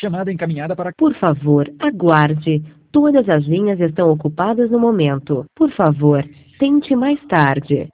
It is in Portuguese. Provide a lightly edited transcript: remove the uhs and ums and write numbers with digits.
Chamada encaminhada para... Por favor, aguarde. Todas as linhas estão ocupadas no momento. Por favor, tente mais tarde.